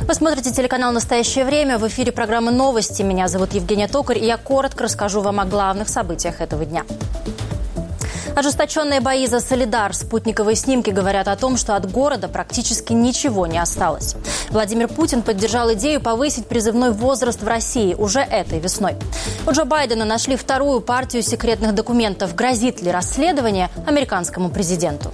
Вы смотрите телеканал «Настоящее время». В эфире программы «Новости». Меня зовут Евгения Токарь, и я коротко расскажу вам о главных событиях этого дня. Ожесточенные бои за Солидар. Спутниковые снимки говорят о том, что от города практически ничего не осталось. Владимир Путин поддержал идею повысить призывной возраст в России уже этой весной. У Джо Байдена нашли вторую партию секретных документов. Грозит ли расследование американскому президенту?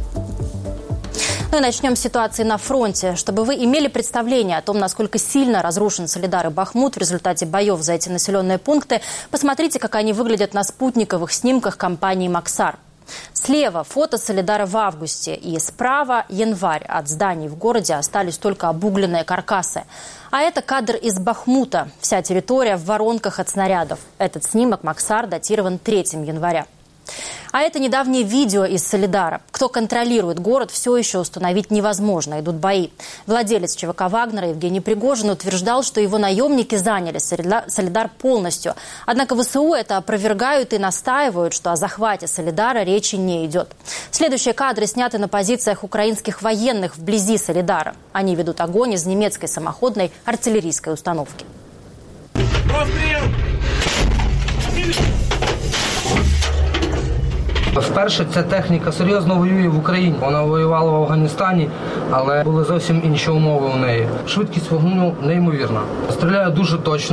Ну и начнем с ситуации на фронте. Чтобы вы имели представление о том, насколько сильно разрушен Солидар и Бахмут в результате боев за эти населенные пункты, посмотрите, как они выглядят на спутниковых снимках компании «Максар». Слева фото Солидара в августе, и справа январь. От зданий в городе остались только обугленные каркасы. А это кадр из Бахмута. Вся территория в воронках от снарядов. Этот снимок «Максар» датирован 3 января. А это недавнее видео из Солидара. Кто контролирует город, все еще установить невозможно. Идут бои. Владелец ЧВК «Вагнера» Евгений Пригожин утверждал, что его наемники заняли Солидар полностью. Однако ВСУ это опровергают и настаивают, что о захвате Солидара речи не идет. Следующие кадры сняты на позициях украинских военных вблизи Солидара. Они ведут огонь из немецкой самоходной артиллерийской установки. Вперше ця техніка серйозно воює в Україні. Вона воювала в Афганістані, але були зовсім інші умови у неї. Швидкість вогню неймовірна. Стріляє дуже точно.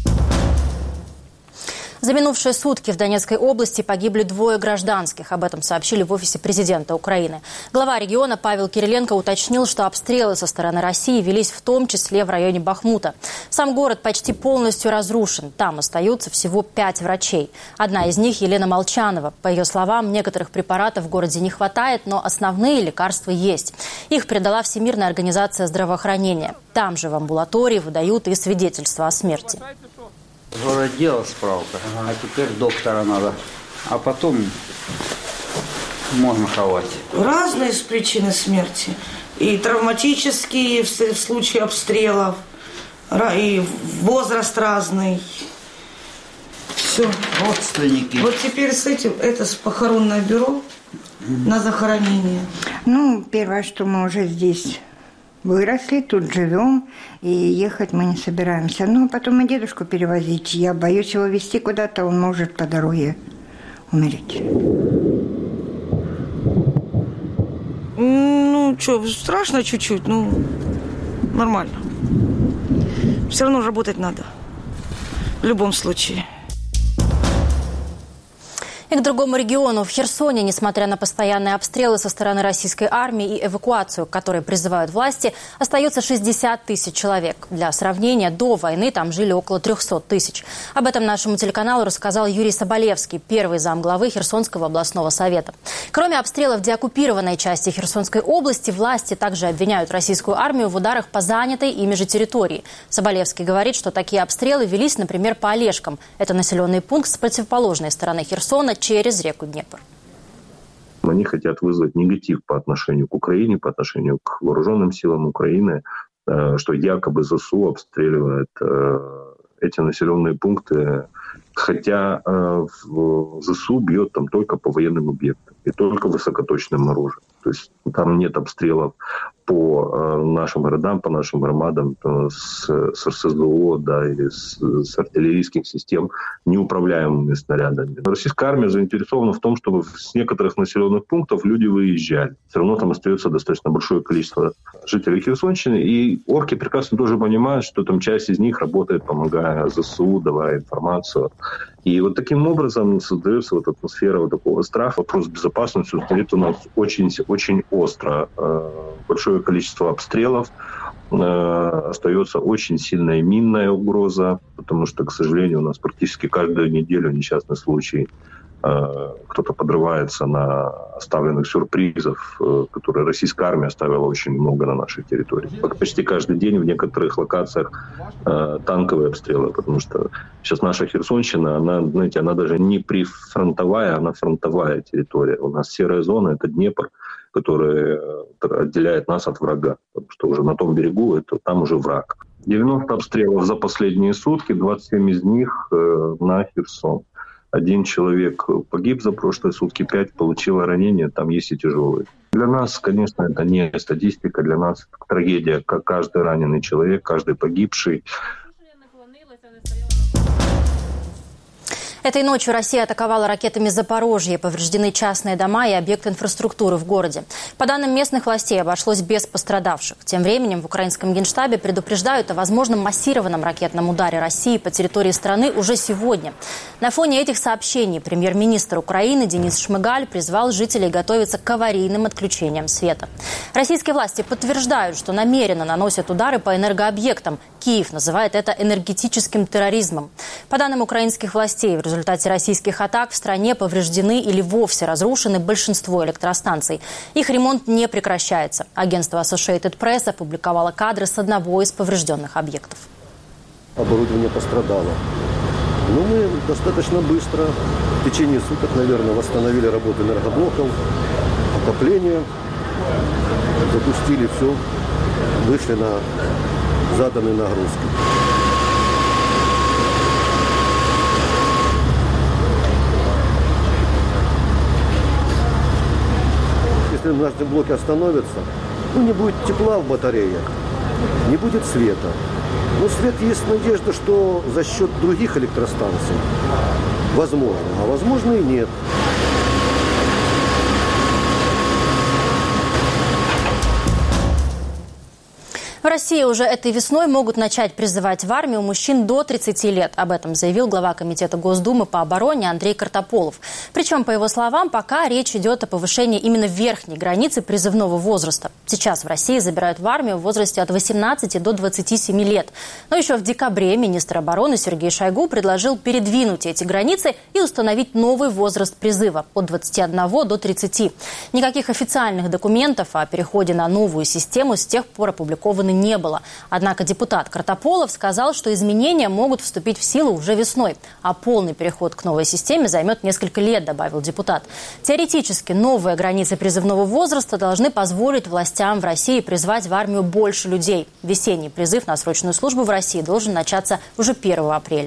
За минувшие сутки в Донецкой области погибли 2 гражданских. Об этом сообщили в офисе президента Украины. Глава региона Павел Кириленко уточнил, что обстрелы со стороны России велись в том числе в районе Бахмута. Сам город почти полностью разрушен. Там остаются всего 5 врачей. Одна из них Елена Молчанова. По ее словам, некоторых препаратов в городе не хватает, но основные лекарства есть. Их передала Всемирная организация здравоохранения. Там же в амбулатории выдают и свидетельства о смерти. Город делал справка, а теперь доктора надо, а потом можно ховать. Разные причины смерти. И травматические в случае обстрелов, и возраст разный. Все. Родственники. Вот теперь с этим, это похоронное бюро на захоронение. Первое, что мы уже здесь выросли, тут живем, и ехать мы не собираемся. Потом и дедушку перевозить. Я боюсь его везти куда-то, он может по дороге умереть. Страшно чуть-чуть, нормально. Все равно работать надо. В любом случае. И к другому региону. В Херсоне, несмотря на постоянные обстрелы со стороны российской армии и эвакуацию, к которой призывают власти, остается 60 тысяч человек. Для сравнения, до войны там жили около 300 тысяч. Об этом нашему телеканалу рассказал Юрий Соболевский, первый замглавы Херсонского областного совета. Кроме обстрелов деоккупированной части Херсонской области, власти также обвиняют российскую армию в ударах по занятой ими же территории. Соболевский говорит, что такие обстрелы велись, например, по Олежкам. Это населенный пункт с противоположной стороны Херсона, через реку Днепр. Они хотят вызвать негатив по отношению к Украине, по отношению к вооруженным силам Украины, что якобы ЗСУ обстреливает эти населенные пункты, хотя ЗСУ бьет там только по военным объектам и только высокоточным оружием. То есть там нет обстрелов по нашим городам, по нашим громадам с РСЗО, или с артиллерийских систем неуправляемыми снарядами. Российская армия заинтересована в том, чтобы с некоторых населенных пунктов люди выезжали. Все равно там остается достаточно большое количество жителей Херсонщины. И орки прекрасно тоже понимают, что там часть из них работает, помогая ЗСУ, давая информацию. И вот таким образом создается атмосфера такого страха. Вопрос безопасности стоит у нас очень остро. Большое количество обстрелов, остается очень сильная минная угроза, потому что, к сожалению, у нас практически каждую неделю несчастный случай. Кто-то подрывается на оставленных сюрпризов, которые российская армия оставила очень много на нашей территории. Почти каждый день в некоторых локациях танковые обстрелы, потому что сейчас наша Херсонщина, она даже не прифронтовая, она фронтовая территория. У нас серая зона — это Днепр, который отделяет нас от врага, потому что уже на том берегу там уже враг. 90 обстрелов за последние сутки, 27 из них на Херсон. 1 человек погиб за прошлые сутки, 5 получило ранения, там есть и тяжелые. Для нас, конечно, это не статистика, для нас это трагедия, как каждый раненый человек, каждый погибший. Этой ночью Россия атаковала ракетами Запорожье. Повреждены частные дома и объекты инфраструктуры в городе. По данным местных властей, обошлось без пострадавших. Тем временем в украинском генштабе предупреждают о возможном массированном ракетном ударе России по территории страны уже сегодня. На фоне этих сообщений премьер-министр Украины Денис Шмыгаль призвал жителей готовиться к аварийным отключениям света. Российские власти подтверждают, что намеренно наносят удары по энергообъектам. Киев называет это энергетическим терроризмом. По данным украинских властей, в результате российских атак в стране повреждены или вовсе разрушены большинство электростанций. Их ремонт не прекращается. Агентство Associated Press опубликовало кадры с одного из поврежденных объектов. Оборудование пострадало. Но мы достаточно быстро, в течение суток, наверное, восстановили работу энергоблоков, отопление, запустили все, вышли на заданные нагрузки. Если наши блоки остановятся, не будет тепла в батареях, не будет света. Но свет есть надежда, что за счет других электростанций возможно, а возможно и нет. В России уже этой весной могут начать призывать в армию мужчин до 30 лет. Об этом заявил глава Комитета Госдумы по обороне Андрей Картополов. Причем, по его словам, пока речь идет о повышении именно верхней границы призывного возраста. Сейчас в России забирают в армию в возрасте от 18 до 27 лет. Но еще в декабре министр обороны Сергей Шойгу предложил передвинуть эти границы и установить новый возраст призыва от 21 до 30. Никаких официальных документов о переходе на новую систему с тех пор опубликованы не было. Однако депутат Картополов сказал, что изменения могут вступить в силу уже весной, а полный переход к новой системе займет несколько лет, добавил депутат. Теоретически новые границы призывного возраста должны позволить властям в России призвать в армию больше людей. Весенний призыв на срочную службу в России должен начаться уже 1 апреля.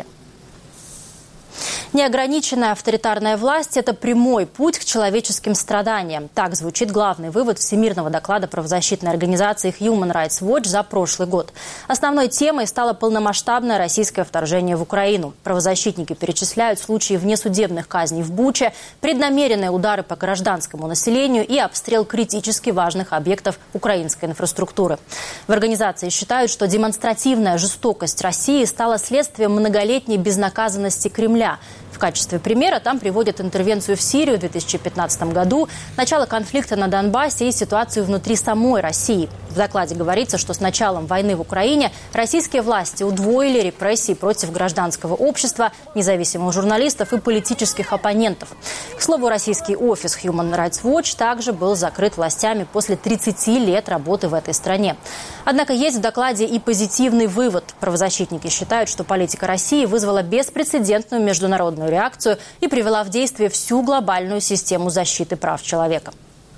Неограниченная авторитарная власть – это прямой путь к человеческим страданиям. Так звучит главный вывод Всемирного доклада правозащитной организации Human Rights Watch за прошлый год. Основной темой стало полномасштабное российское вторжение в Украину. Правозащитники перечисляют случаи внесудебных казней в Буче, преднамеренные удары по гражданскому населению и обстрел критически важных объектов украинской инфраструктуры. В организации считают, что демонстративная жестокость России стала следствием многолетней безнаказанности Кремля. В качестве примера там приводят интервенцию в Сирию в 2015 году, начало конфликта на Донбассе и ситуацию внутри самой России. В докладе говорится, что с началом войны в Украине российские власти удвоили репрессии против гражданского общества, независимых журналистов и политических оппонентов. К слову, российский офис Human Rights Watch также был закрыт властями после 30 лет работы в этой стране. Однако есть в докладе и позитивный вывод. Правозащитники считают, что политика России вызвала беспрецедентную международную реакцию и привела в действие всю глобальную систему защиты прав человека.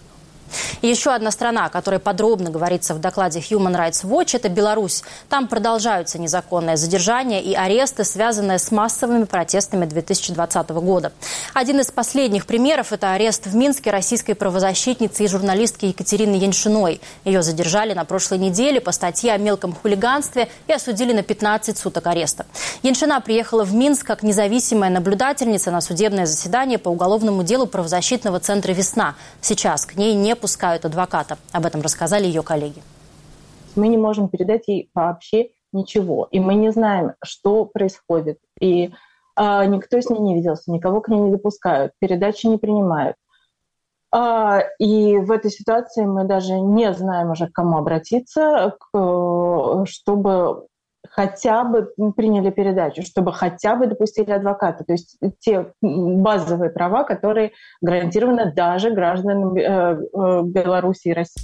И еще одна страна, о которой подробно говорится в докладе Human Rights Watch, это Беларусь. Там продолжаются незаконные задержания и аресты, связанные с массовыми протестами 2020 года. Один из последних примеров – это арест в Минске российской правозащитницы и журналистки Екатерины Яншиной. Ее задержали на прошлой неделе по статье о мелком хулиганстве и осудили на 15 суток ареста. Яншина приехала в Минск как независимая наблюдательница на судебное заседание по уголовному делу правозащитного центра «Весна». Сейчас к ней не пускают адвоката. Об этом рассказали ее коллеги. Мы не можем передать ей вообще ничего. И мы не знаем, что происходит. И никто с ней не виделся, никого к ней не допускают, передачи не принимают. И в этой ситуации мы даже не знаем уже, к кому обратиться, чтобы хотя бы приняли передачу, чтобы хотя бы допустили адвоката. То есть те базовые права, которые гарантированы даже гражданам Беларуси и России.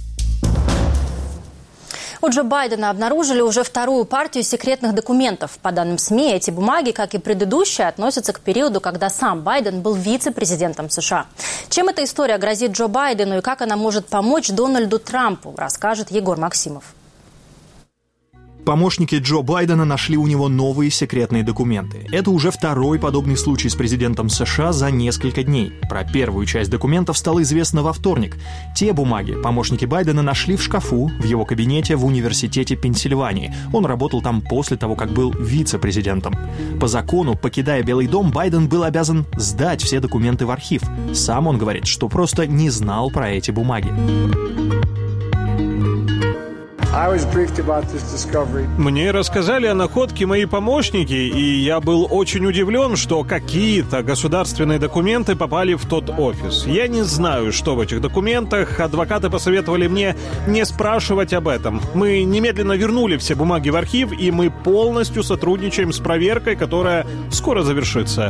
У Джо Байдена обнаружили уже вторую партию секретных документов. По данным СМИ, эти бумаги, как и предыдущие, относятся к периоду, когда сам Байден был вице-президентом США. Чем эта история грозит Джо Байдену и как она может помочь Дональду Трампу, расскажет Егор Максимов. Помощники Джо Байдена нашли у него новые секретные документы. Это уже второй подобный случай с президентом США за несколько дней. Про первую часть документов стало известно во вторник. Те бумаги помощники Байдена нашли в шкафу в его кабинете в университете Пенсильвании. Он работал там после того, как был вице-президентом. По закону, покидая Белый дом, Байден был обязан сдать все документы в архив. Сам он говорит, что просто не знал про эти бумаги. Мне рассказали о находке мои помощники, и я был очень удивлен, что какие-то государственные документы попали в тот офис. Я не знаю, что в этих документах. Адвокаты посоветовали мне не спрашивать об этом. Мы немедленно вернули все бумаги в архив, и мы полностью сотрудничаем с проверкой, которая скоро завершится.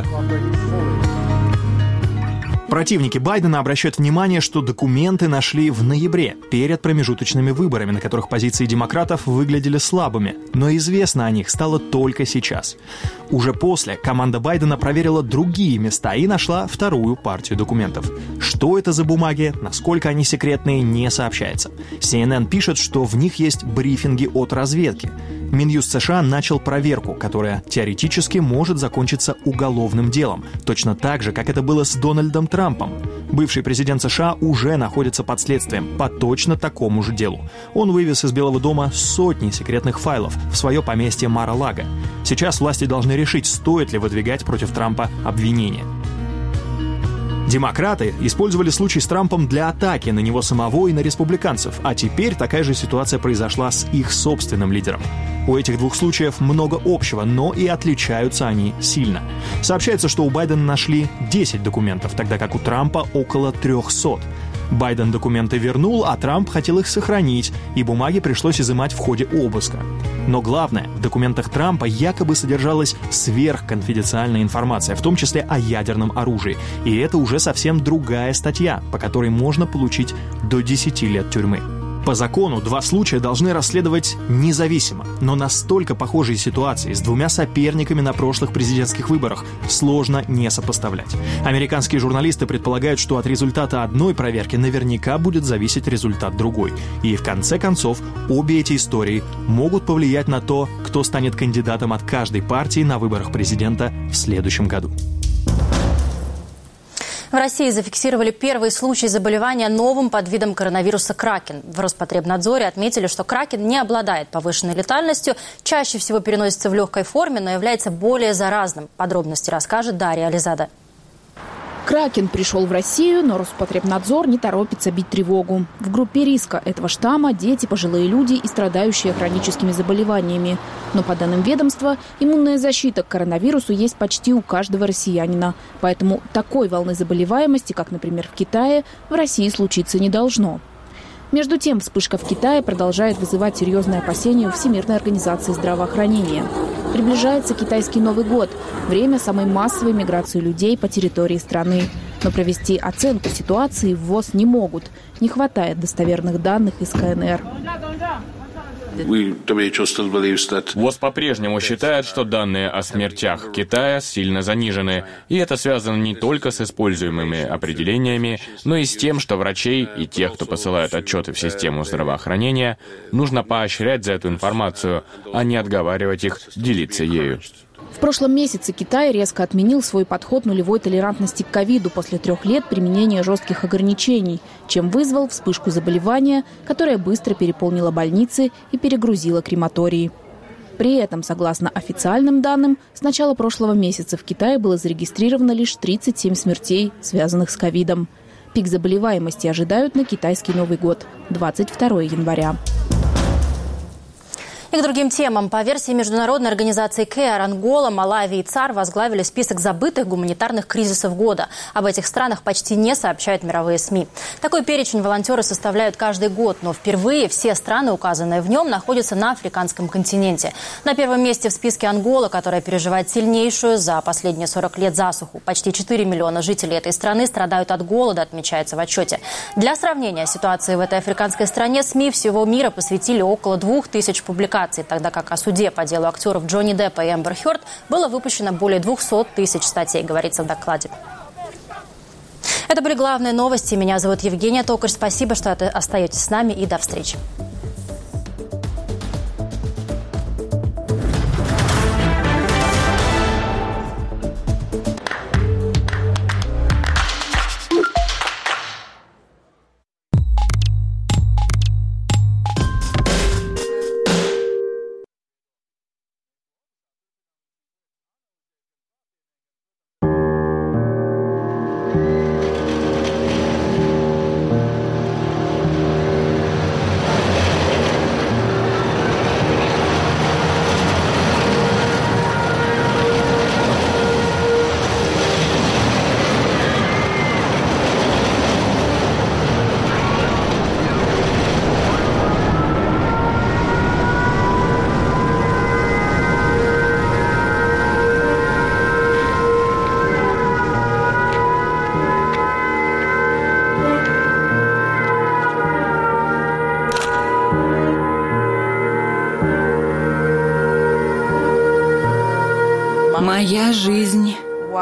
Противники Байдена обращают внимание, что документы нашли в ноябре, перед промежуточными выборами, на которых позиции демократов выглядели слабыми. Но известно о них стало только сейчас. Уже после команда Байдена проверила другие места и нашла вторую партию документов. Что это за бумаги, насколько они секретные, не сообщается. CNN пишет, что в них есть брифинги от разведки. Минюст США начал проверку, которая теоретически может закончиться уголовным делом, точно так же, как это было с Дональдом Трампом. Бывший президент США уже находится под следствием по точно такому же делу. Он вывез из Белого дома сотни секретных файлов в свое поместье Мар-а-Лаго. Сейчас власти должны решить, стоит ли выдвигать против Трампа обвинения. Демократы использовали случай с Трампом для атаки на него самого и на республиканцев, а теперь такая же ситуация произошла с их собственным лидером. У этих двух случаев много общего, но и отличаются они сильно. Сообщается, что у Байдена нашли 10 документов, тогда как у Трампа около 300. Байден документы вернул, а Трамп хотел их сохранить, и бумаги пришлось изымать в ходе обыска. Но главное, в документах Трампа якобы содержалась сверхконфиденциальная информация, в том числе о ядерном оружии. И это уже совсем другая статья, по которой можно получить до 10 лет тюрьмы. По закону два случая должны расследовать независимо, но настолько похожие ситуации с двумя соперниками на прошлых президентских выборах сложно не сопоставлять. Американские журналисты предполагают, что от результата одной проверки наверняка будет зависеть результат другой. И в конце концов, обе эти истории могут повлиять на то, кто станет кандидатом от каждой партии на выборах президента в следующем году. В России зафиксировали первый случай заболевания новым подвидом коронавируса кракен. В Роспотребнадзоре отметили, что кракен не обладает повышенной летальностью, чаще всего переносится в легкой форме, но является более заразным. Подробности расскажет Дарья Ализада. Кракен пришел в Россию, но Роспотребнадзор не торопится бить тревогу. В группе риска этого штамма дети, пожилые люди и страдающие хроническими заболеваниями. Но по данным ведомства, иммунная защита к коронавирусу есть почти у каждого россиянина. Поэтому такой волны заболеваемости, как, например, в Китае, в России случиться не должно. Между тем, вспышка в Китае продолжает вызывать серьезные опасения у Всемирной организации здравоохранения. Приближается китайский Новый год – время самой массовой миграции людей по территории страны. Но провести оценку ситуации в ВОЗ не могут. Не хватает достоверных данных из КНР. ВОЗ по-прежнему считает, что данные о смертях Китая сильно занижены. И это связано не только с используемыми определениями, но и с тем, что врачей и тех, кто посылает отчеты в систему здравоохранения, нужно поощрять за эту информацию, а не отговаривать их делиться ею. В прошлом месяце Китай резко отменил свой подход нулевой толерантности к ковиду после 3 лет применения жестких ограничений, чем вызвал вспышку заболевания, которая быстро переполнила больницы и перегрузила крематории. При этом, согласно официальным данным, с начала прошлого месяца в Китае было зарегистрировано лишь 37 смертей, связанных с ковидом. Пик заболеваемости ожидают на китайский Новый год – 22 января. И к другим темам. По версии международной организации КЕАР, Ангола, Малави и ЦАР возглавили список забытых гуманитарных кризисов года. Об этих странах почти не сообщают мировые СМИ. Такой перечень волонтеры составляют каждый год, но впервые все страны, указанные в нем, находятся на африканском континенте. На первом месте в списке Ангола, которая переживает сильнейшую за последние 40 лет засуху. Почти 4 миллиона жителей этой страны страдают от голода, отмечается в отчете. Для сравнения ситуации в этой африканской стране СМИ всего мира посвятили около 2000 публикаций, тогда как о суде по делу актеров Джонни Деппа и Эмбер Хёрд было выпущено более 200 тысяч статей, говорится в докладе. Это были главные новости. Меня зовут Евгения Токарь. Спасибо, что остаетесь с нами, и до встречи.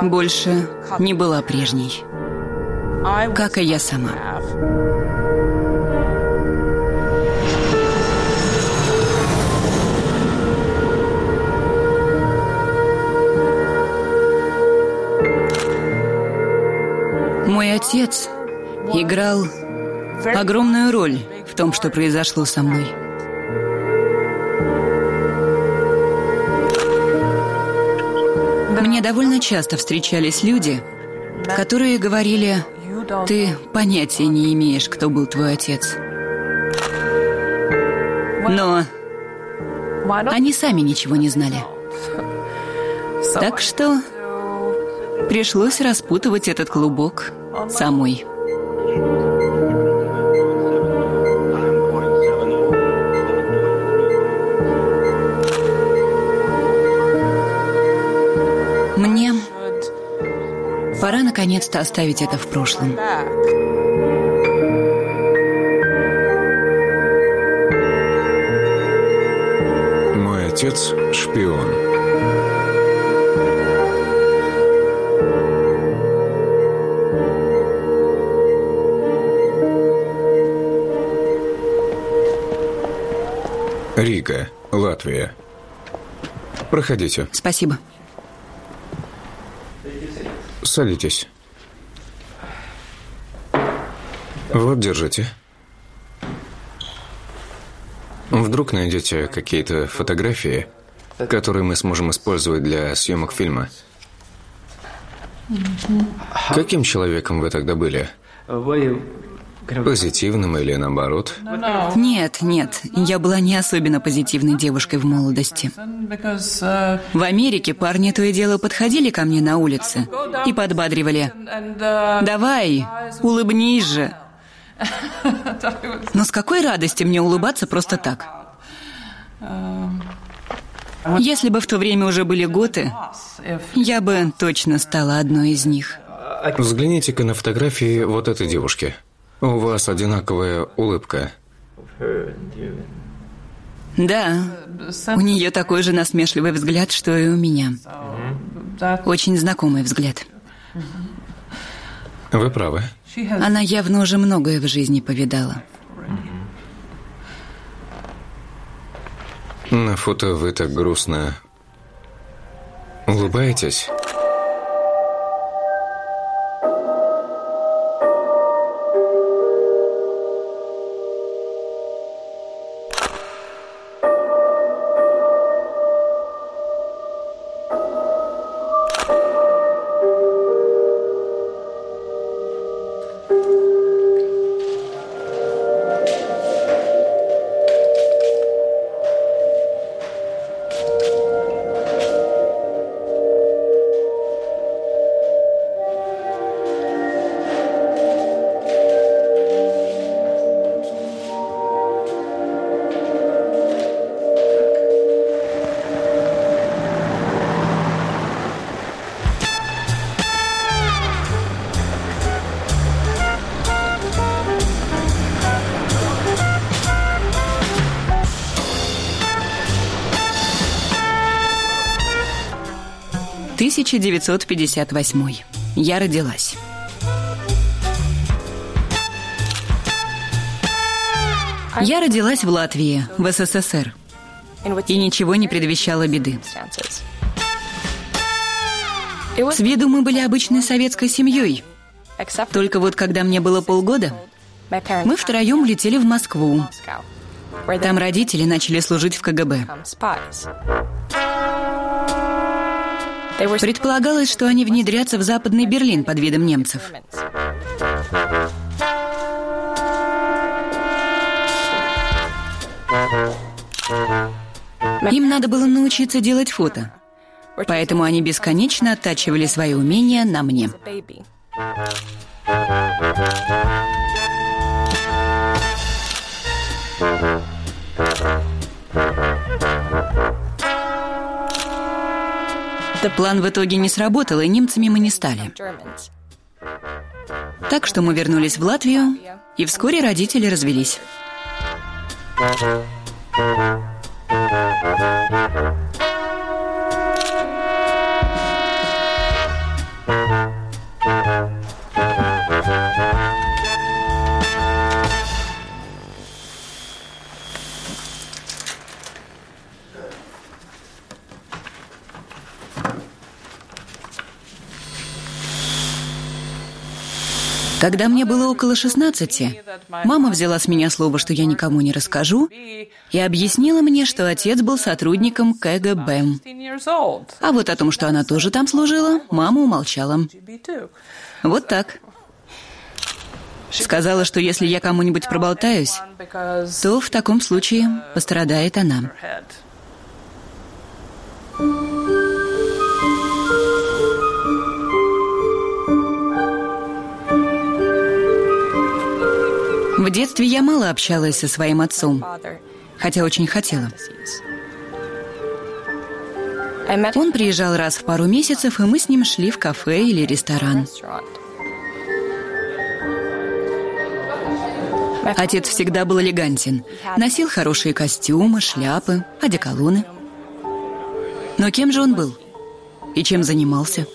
больше не была прежней, как и я сама. Мой отец играл огромную роль в том, что произошло со мной. Мне довольно часто встречались люди, которые говорили: «Ты понятия не имеешь, кто был твой отец». Но они сами ничего не знали. Так что пришлось распутывать этот клубок самой. Мне пора наконец-то оставить это в прошлом. Мой отец – шпион. Рига, Латвия. Проходите. Спасибо. Садитесь. Вот, держите. Вдруг найдете какие-то фотографии, которые мы сможем использовать для съемок фильма. Каким человеком вы тогда были? Позитивным или наоборот? Нет, я была не особенно позитивной девушкой в молодости. В Америке парни то и дело подходили ко мне на улице и подбадривали: «Давай, улыбнись же». Но с какой радости мне улыбаться просто так? Если бы в то время уже были готы, я бы точно стала одной из них. Взгляните-ка на фотографии вот этой девушки. У вас одинаковая улыбка. Да, у нее такой же насмешливый взгляд, что и у меня. Очень знакомый взгляд. Вы правы. Она явно уже многое в жизни повидала. На фото вы так грустно улыбаетесь. — 1958. Я родилась. Я родилась в Латвии, в СССР. И ничего не предвещало беды. С виду мы были обычной советской семьей. Только вот когда мне было полгода, мы втроем летели в Москву. Там родители начали служить в КГБ. Предполагалось, что они внедрятся в Западный Берлин под видом немцев. Им надо было научиться делать фото, поэтому они бесконечно оттачивали свои умения на мне. План в итоге не сработал, и немцами мы не стали. Так что мы вернулись в Латвию, и вскоре родители развелись. Когда мне было около 16, мама взяла с меня слово, что я никому не расскажу, и объяснила мне, что отец был сотрудником КГБ. А вот о том, что она тоже там служила, мама умолчала. Вот так. Сказала, что если я кому-нибудь проболтаюсь, то в таком случае пострадает она. В детстве я мало общалась со своим отцом, хотя очень хотела. Он приезжал раз в пару месяцев, и мы с ним шли в кафе или ресторан. Отец всегда был элегантен, носил хорошие костюмы, шляпы, одеколоны. Но кем же он был? И чем занимался?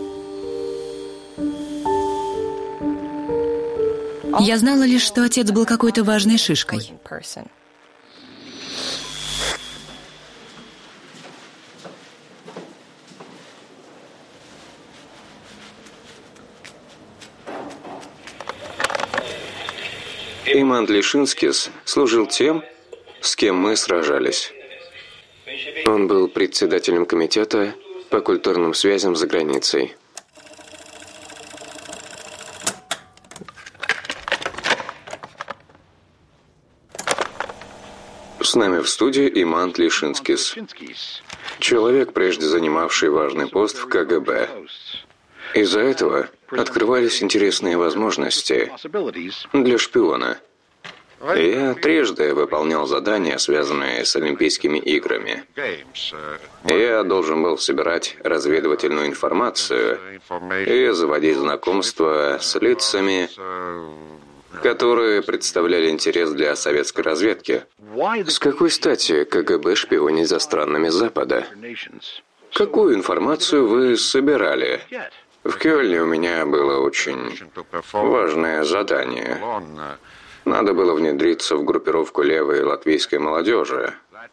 Я знала лишь, что отец был какой-то важной шишкой. Имант Лишинскис служил тем, с кем мы сражались. Он был председателем комитета по культурным связям за границей. С нами в студии Имант Лишинскис, человек, прежде занимавший важный пост в КГБ. Из-за этого открывались интересные возможности для шпиона. Я трижды выполнял задания, связанные с Олимпийскими играми. Я должен был собирать разведывательную информацию и заводить знакомства с лицами, которые представляли интерес для советской разведки. С какой стати КГБ шпионить за странами Запада? Какую информацию вы собирали? В Кёльне у меня было очень важное задание. Надо было внедриться в группировку левой латвийской молодежи.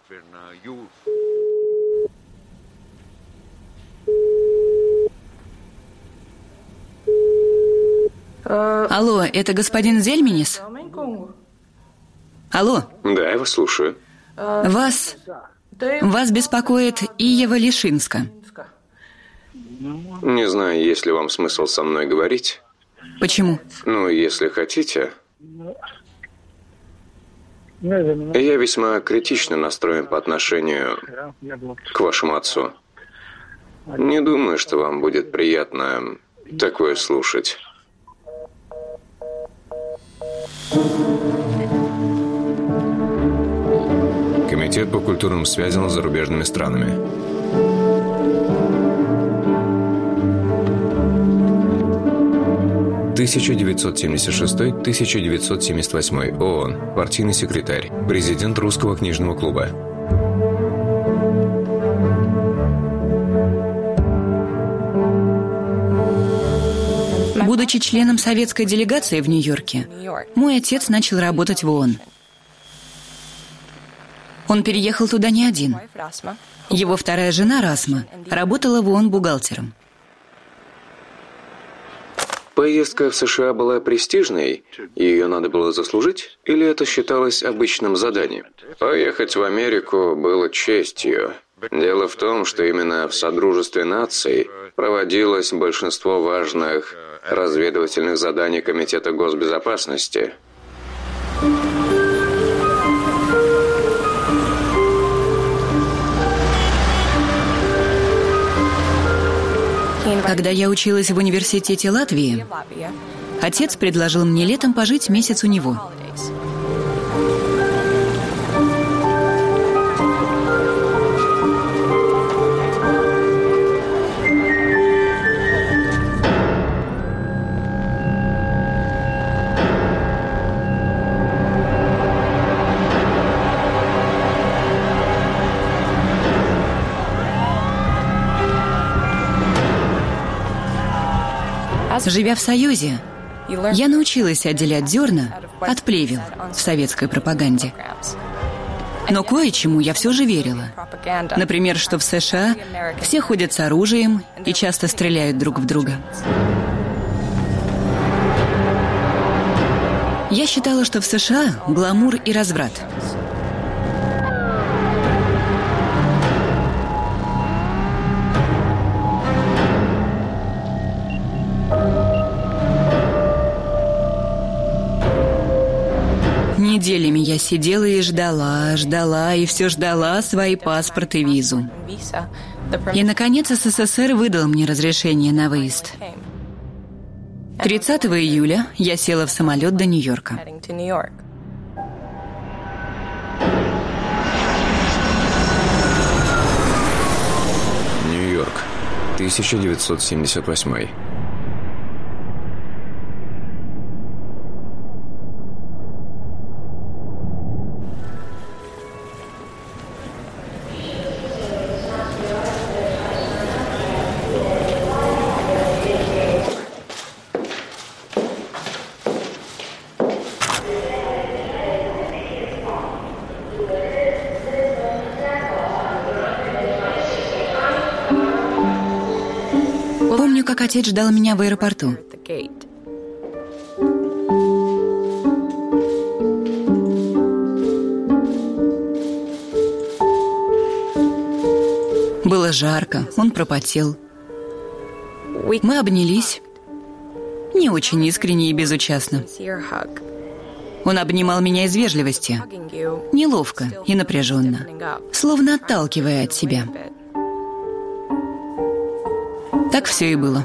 Алло, это господин Зельминис? Алло? Да, я вас слушаю. Вас беспокоит Иева Лишинска. Не знаю, есть ли вам смысл со мной говорить. Почему? Ну, если хотите. Я весьма критично настроен по отношению к вашему отцу. Не думаю, что вам будет приятно такое слушать. Комитет по культурным связям с зарубежными странами. (1976-1978) ООН. Партийный секретарь. Президент Русского книжного клуба. Будучи членом советской делегации в Нью-Йорке, мой отец начал работать в ООН. Он переехал туда не один. Его вторая жена, Расма, работала в ООН бухгалтером. Поездка в США была престижной, и ее надо было заслужить, или это считалось обычным заданием? Поехать в Америку было честью. Дело в том, что именно в Содружестве наций проводилось большинство важных разведывательных заданий Комитета госбезопасности. Когда я училась в университете Латвии, отец предложил мне летом пожить месяц у него. Живя в Союзе, я научилась отделять зерна от плевел в советской пропаганде. Но кое-чему я все же верила. Например, что в США все ходят с оружием и часто стреляют друг в друга. Я считала, что в США гламур и разврат. Неделями я сидела и ждала и все ждала свои паспорт и визу. И, наконец, СССР выдал мне разрешение на выезд. 30 июля я села в самолет до Нью-Йорка. Нью-Йорк, 1978. Помню, как отец ждал меня в аэропорту. Было жарко, он пропотел. Мы обнялись, не очень искренне и безучастно. Он обнимал меня из вежливости, неловко и напряженно, словно отталкивая от себя. Так все и было.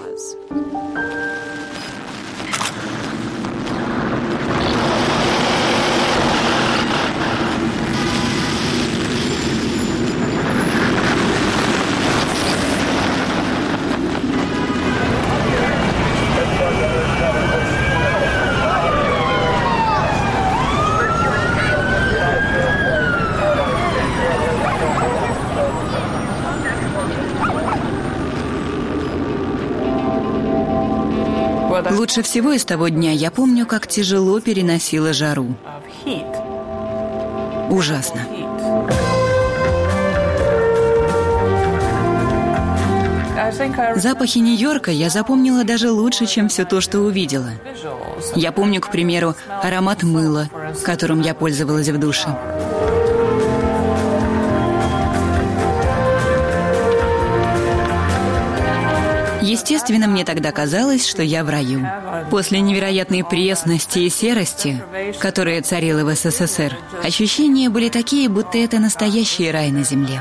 Лучше всего из того дня я помню, как тяжело переносила жару. Ужасно. Запахи Нью-Йорка я запомнила даже лучше, чем все то, что увидела. Я помню, к примеру, аромат мыла, которым я пользовалась в душе. Естественно, мне тогда казалось, что я в раю. После невероятной пресности и серости, которая царила в СССР, ощущения были такие, будто это настоящий рай на земле.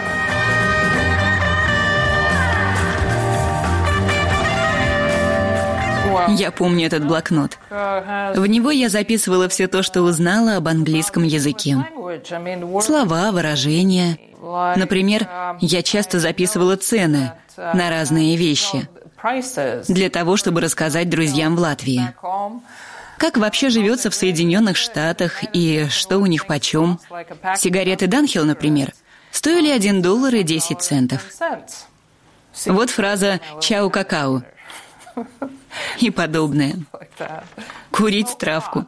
Я помню этот блокнот. В него я записывала все то, что узнала об английском языке. Слова, выражения. Например, я часто записывала цены на разные вещи для того, чтобы рассказать друзьям в Латвии. Как вообще живется в Соединенных Штатах и что у них почем. Сигареты Данхил, например, стоили $1.10. Вот фраза «чау какао» и подобное. Курить травку.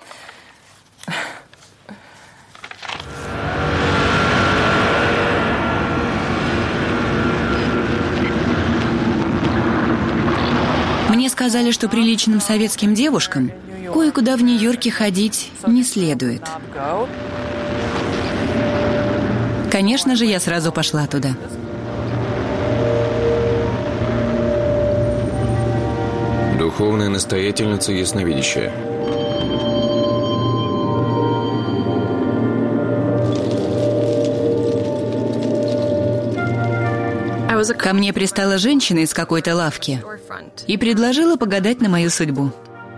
Мне сказали, что приличным советским девушкам кое-куда в Нью-Йорке ходить не следует. Конечно же, я сразу пошла туда. Духовная настоятельница ясновидящая. Ко мне пристала женщина из какой-то лавки и предложила погадать на мою судьбу.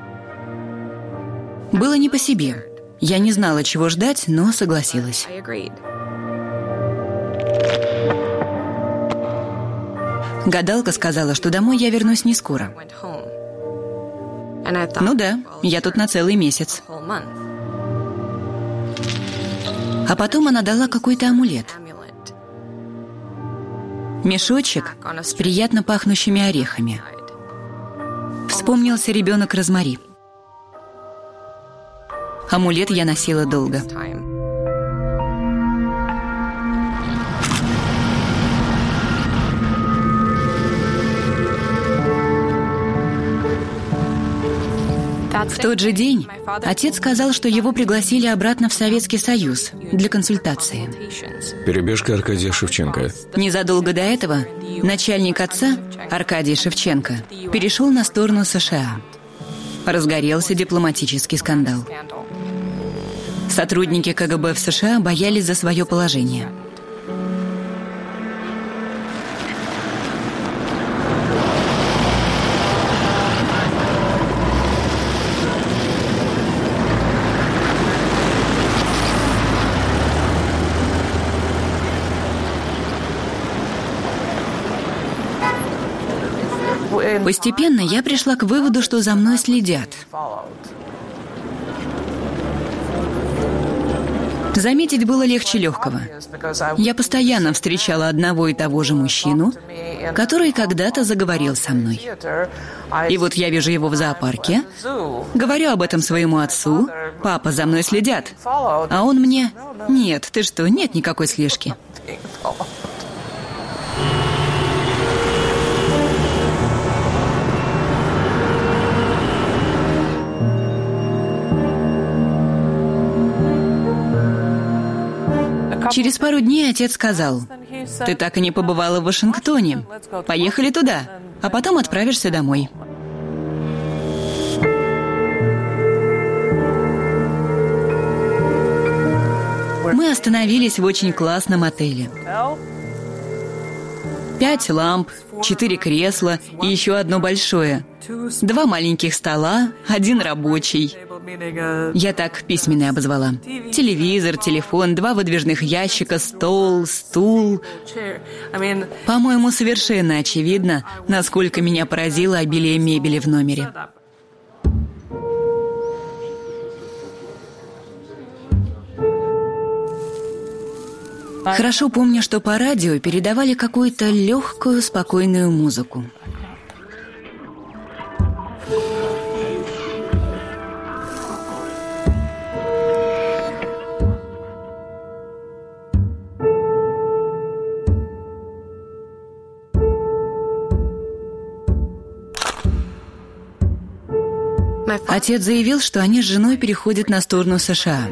Было не по себе. Я не знала, чего ждать, но согласилась. Гадалка сказала, что домой я вернусь не скоро. Ну да, я тут на целый месяц. А потом она дала какой-то амулет. Мешочек с приятно пахнущими орехами. Вспомнился ребенок Розмари. Амулет я носила долго. В тот же день отец сказал, что его пригласили обратно в Советский Союз для консультации. Перебежка Аркадия Шевченко. Незадолго до этого начальник отца, Аркадий Шевченко, перешел на сторону США. Разгорелся дипломатический скандал. Сотрудники КГБ в США боялись за свое положение. Постепенно я пришла к выводу, что за мной следят. Заметить было легче легкого. Я постоянно встречала одного и того же мужчину, который когда-то заговорил со мной. И вот я вижу его в зоопарке, говорю об этом своему отцу: «Папа, за мной следят». А он мне: «Нет, ты что, нет никакой слежки». Через пару дней отец сказал: «Ты так и не побывала в Вашингтоне. Поехали туда, а потом отправишься домой». Мы остановились в очень классном отеле. 5 ламп, 4 кресла и еще одно большое. 2 маленьких стола, 1 рабочий. Я так письменный обозвала. Телевизор, телефон, 2 выдвижных ящика, стол, стул. По-моему, совершенно очевидно, насколько меня поразило обилие мебели в номере. Хорошо помню, что по радио передавали какую-то легкую, спокойную музыку. Отец заявил, что они с женой переходят на сторону США.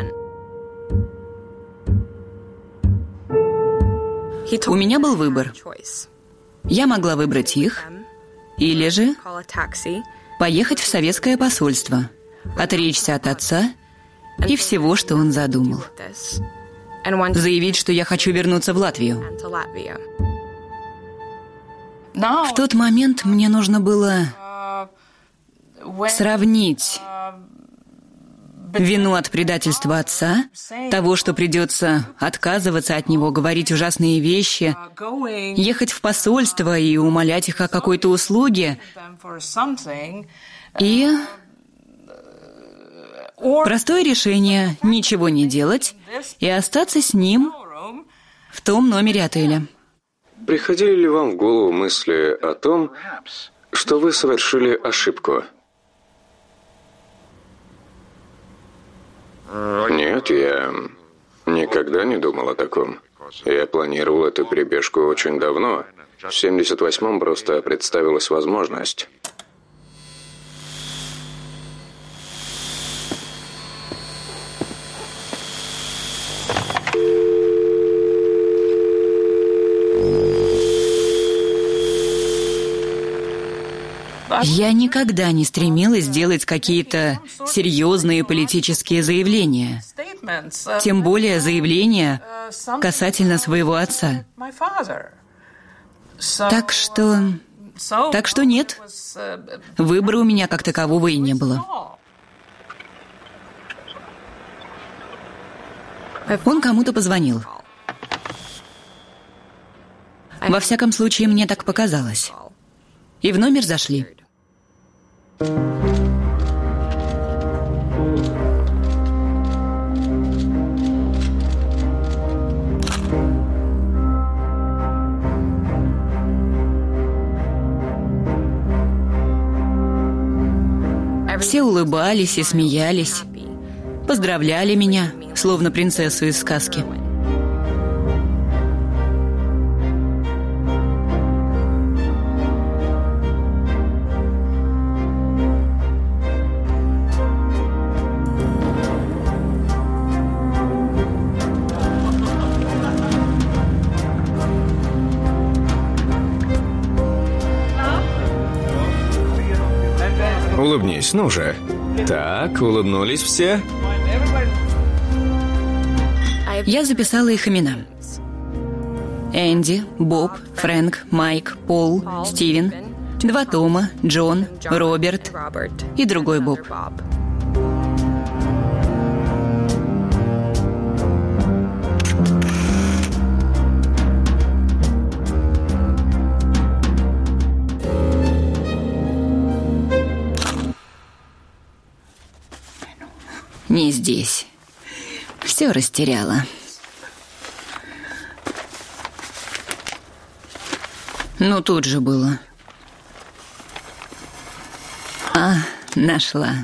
У меня был выбор. Я могла выбрать их, или же поехать в советское посольство, отречься от отца и всего, что он задумал. Заявить, что я хочу вернуться в Латвию. В тот момент мне нужно было сравнить вину от предательства отца, того, что придется отказываться от него, говорить ужасные вещи, ехать в посольство и умолять их о какой-то услуге, и простое решение — ничего не делать и остаться с ним в том номере отеля. Приходили ли вам в голову мысли о том, что вы совершили ошибку? Нет, я никогда не думал о таком. Я планировал эту перебежку очень давно. В 78-м просто представилась возможность. Я никогда не стремилась делать какие-то серьезные политические заявления. Тем более заявления касательно своего отца. Так что нет. Выбора у меня как такового и не было. Он кому-то позвонил. Во всяком случае, мне так показалось. И в номер зашли. Все улыбались и смеялись, поздравляли меня, словно принцессу из сказки. Улыбнись, ну же. Так, улыбнулись все. Я записала их имена. Энди, Боб, Фрэнк, Майк, Пол, Стивен, 2 Тома, Джон, Роберт и другой Боб. Не здесь. Все растеряла. Ну, тут же было. Нашла.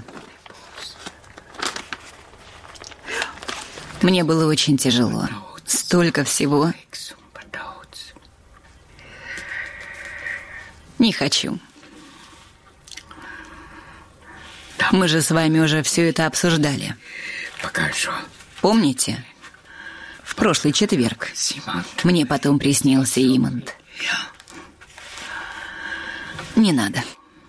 Мне было очень тяжело. Столько всего. Не хочу. Мы же с вами уже все это обсуждали. Помните? В прошлый четверг. Мне потом приснился Имонт. Не надо.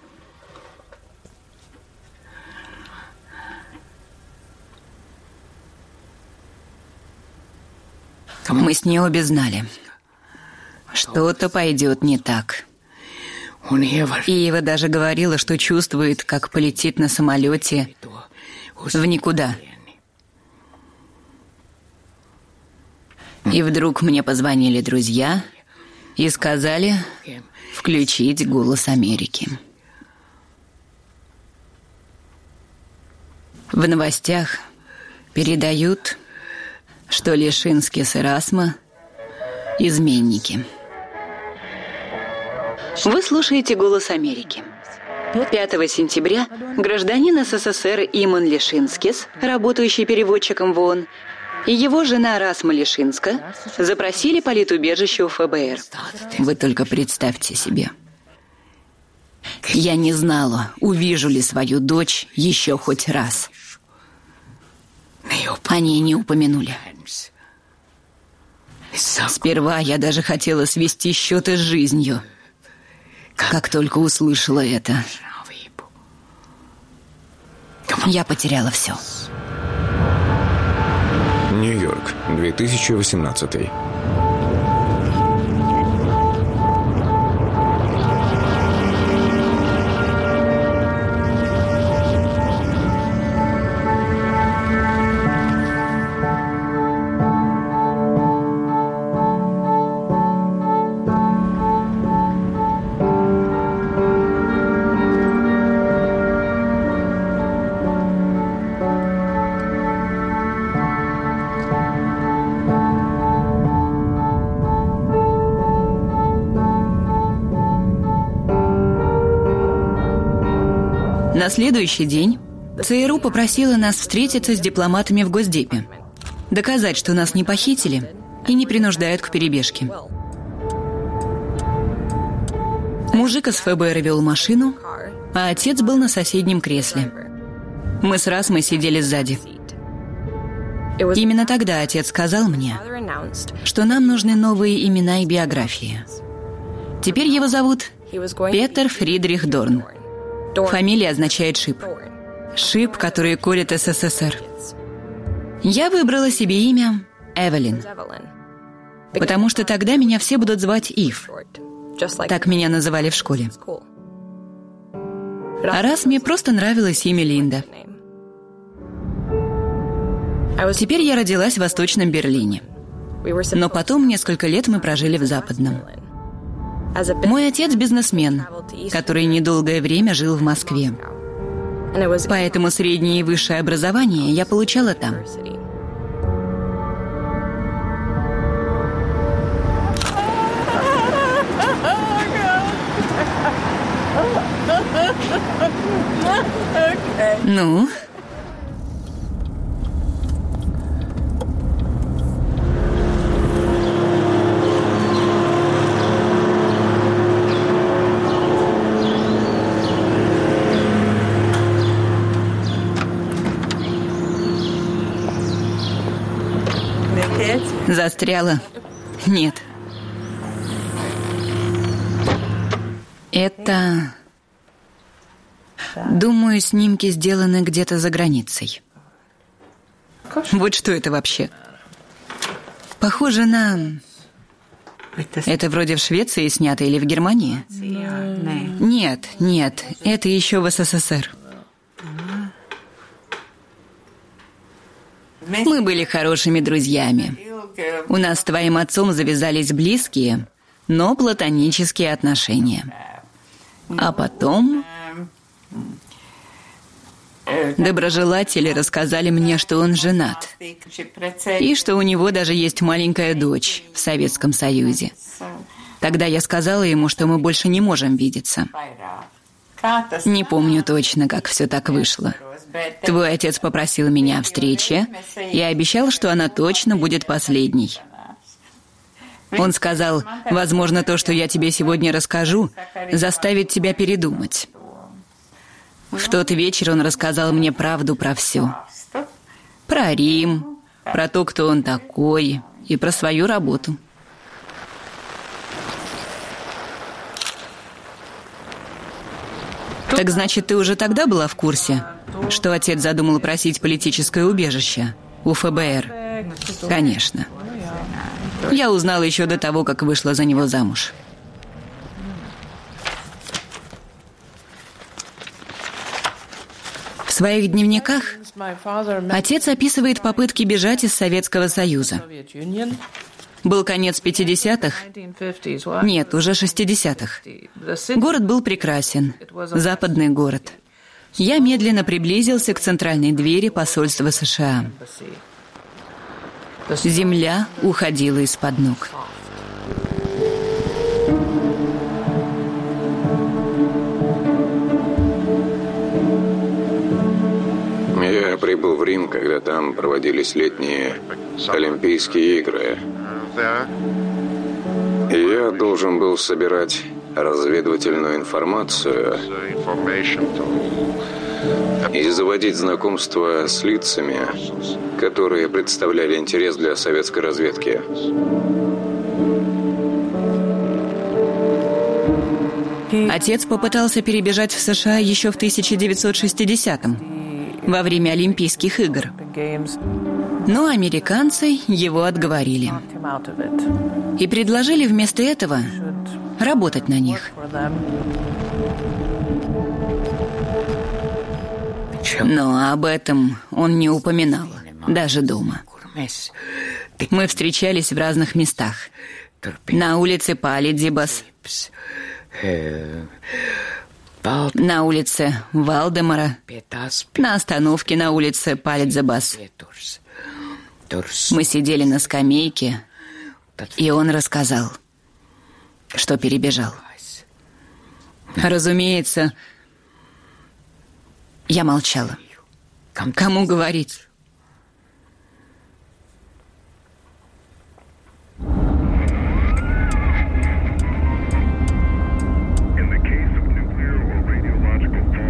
Мы с ней обе знали. Что-то пойдет не так. Иева даже говорила, что чувствует, как полетит на самолете в никуда. И вдруг мне позвонили друзья и сказали включить «Голос Америки». В новостях передают, что Лишинскис и Расма – изменники. Вы слушаете «Голос Америки». 5 сентября гражданин СССР Имон Лишинскис, работающий переводчиком в ООН, и его жена Расма Лишинска запросили политубежище у ФБР. Вы только представьте себе. Я не знала, увижу ли свою дочь еще хоть раз. О ней не упомянули. Сперва я даже хотела свести счеты с жизнью, как только услышала это. Я потеряла все. Нью-Йорк, 2018. На следующий день ЦРУ попросила нас встретиться с дипломатами в Госдепе, доказать, что нас не похитили и не принуждают к перебежке. Мужик из ФБР вел машину, а отец был на соседнем кресле. Мы с Расмой сидели сзади. Именно тогда отец сказал мне, что нам нужны новые имена и биографии. Теперь его зовут Петер Фридрих Дорн. Фамилия означает «шип». Шип, который колет СССР. Я выбрала себе имя Эвелин, потому что тогда меня все будут звать Ив. Так меня называли в школе. А раз мне просто нравилось имя Линда. Теперь я родилась в Восточном Берлине. Но потом несколько лет мы прожили в Западном. Мой отец бизнесмен, который недолгое время жил в Москве. Поэтому среднее и высшее образование я получала там. Ну? Застряла? Нет. Это... Думаю, снимки сделаны где-то за границей. Вот что это вообще? Похоже на... Это вроде в Швеции снято или в Германии? Нет, это еще в СССР. Мы были хорошими друзьями. У нас с твоим отцом завязались близкие, но платонические отношения. А потом... Доброжелатели рассказали мне, что он женат. И что у него даже есть маленькая дочь в Советском Союзе. Тогда я сказала ему, что мы больше не можем видеться. Не помню точно, как все так вышло. Твой отец попросил меня о встрече и обещал, что она точно будет последней. Он сказал, возможно, то, что я тебе сегодня расскажу, заставит тебя передумать. В тот вечер он рассказал мне правду про все. Про Рим, про то, кто он такой, и про свою работу. Так значит, ты уже тогда была в курсе, что отец задумал просить политическое убежище у ФБР? Конечно. Я узнала еще до того, как вышла за него замуж. В своих дневниках отец описывает попытки бежать из Советского Союза. Был конец 50-х? Нет, уже 60-х. Город был прекрасен. Западный город. Я медленно приблизился к центральной двери посольства США. Земля уходила из-под ног. Я прибыл в Рим, когда там проводились летние Олимпийские игры. Я должен был собирать разведывательную информацию и заводить знакомства с лицами, которые представляли интерес для советской разведки. Отец попытался перебежать в США еще в 1960-м, во время Олимпийских игр. Но американцы его отговорили. И предложили вместо этого работать на них. Но об этом он не упоминал, даже дома. Мы встречались в разных местах. На улице Палидзибас, на улице Валдемара, на остановке на улице Палидзибас. Мы сидели на скамейке, и он рассказал, что перебежал. Разумеется, я молчала. Кому говорить?